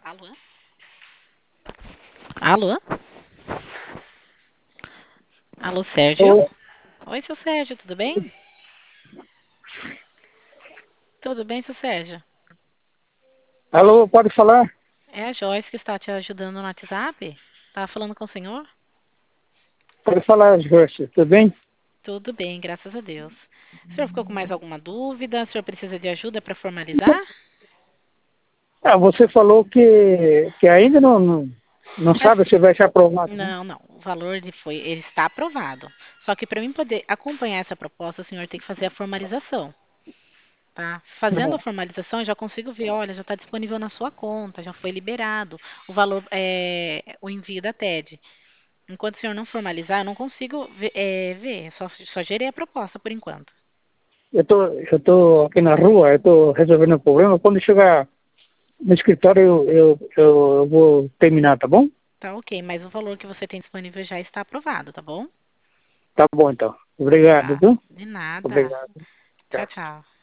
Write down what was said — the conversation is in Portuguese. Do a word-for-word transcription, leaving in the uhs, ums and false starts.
Alô? Alô? Alô, Sérgio? Alô, Oi, seu Sérgio, tudo bem? Tudo bem, seu Sérgio? alô, pode falar? É a Joyce que está te ajudando no WhatsApp? Tá falando com o senhor? Pode falar, Jorge, tudo bem? Tudo bem, graças a Deus. O senhor ficou com mais alguma dúvida? O senhor precisa de ajuda para formalizar? Ah, você falou que, que ainda não, não, não É sabe assim, se vai ser aprovado, né? não, não. O valor ele foi, ele está aprovado. Só que para mim poder acompanhar essa proposta, o senhor tem que fazer a formalização, tá? Fazendo a Não. formalização, eu já consigo ver, olha, já está disponível na sua conta, já foi liberado o valor, é, o envio da T E D. Enquanto o senhor não formalizar, eu não consigo ver, é, ver. Só, só gerei a proposta por enquanto. Eu tô, eu tô aqui na rua, eu tô resolvendo o problema. Quando chegar no escritório, eu, eu, eu vou terminar, tá bom? Tá ok, mas o valor que você tem disponível já está aprovado, tá bom? Tá bom, então. Obrigado, Tá. viu? De nada. Obrigado. Tchau, Tchau. tchau.